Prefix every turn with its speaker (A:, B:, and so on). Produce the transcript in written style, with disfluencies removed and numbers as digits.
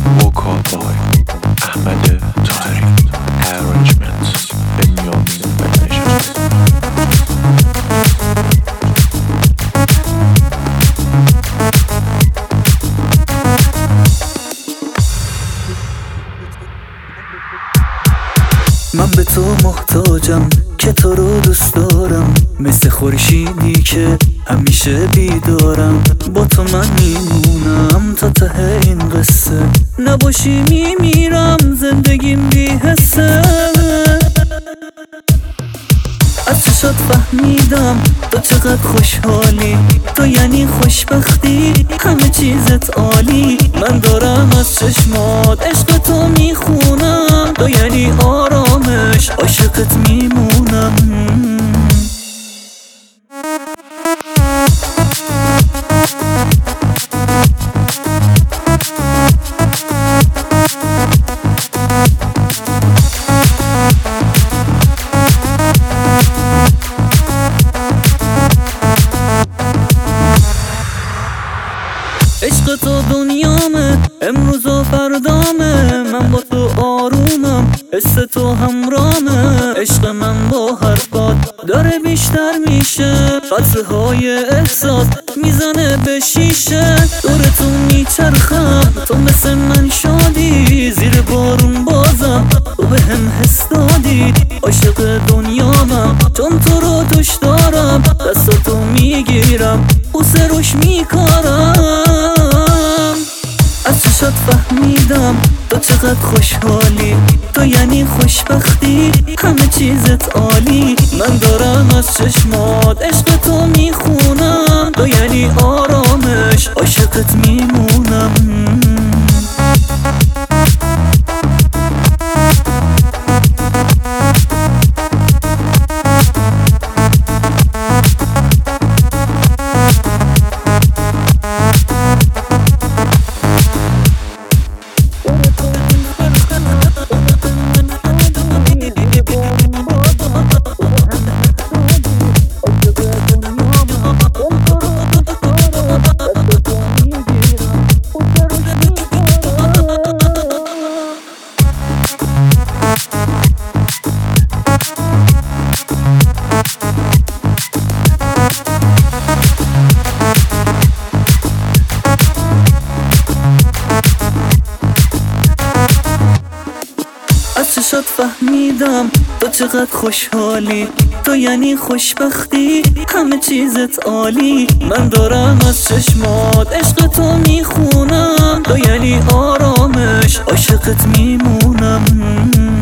A: وکال بای احمد طاهری. Arrangements بنیامین بنیشتی.
B: من به تو محتاجم که تو رو دوست دارم، مثل خورشیدی که همیشه بیدارم. با تو من میمونم تا ته این قصه، نباشی میمیرم زندگیم بی حسه. از چشات فهمیدم تو چقدر خوشحالی، تو یعنی خوشبختی، همه چیزت عالی. من دارم از چشمات عشق تو میخونم، تو یعنی آرامش، عاشقت میمونم. عشق تو دنیامه، امروز و فردامه. من با تو آرومم، حس تو همرامه. عشق من با حرفات داره بیشتر میشه، قطرهای احساس میزنه به شیشه. دور تو میچرخم، تو مثل من شادی، زیر بارون بازم تو به هم حس دادی. عاشق دنیامم چون تو رو توش دارم، دستاتو میگیرم بوسه روش میکارم. از چشات فهمیدم تو چقدر خوشحالی، تو یعنی خوشبختی، همه چیزت عالی. من دارم از چشمات عشق تو میخونم، تو یعنی آرامش، عاشقت میمونم. از چشات فهمیدم تو چقدر خوشحالی، تو یعنی خوشبختی، همه چیزت عالی. من دارم از چشمات عشق تو میخونم، تو یعنی آرامش، عاشقت میمونم.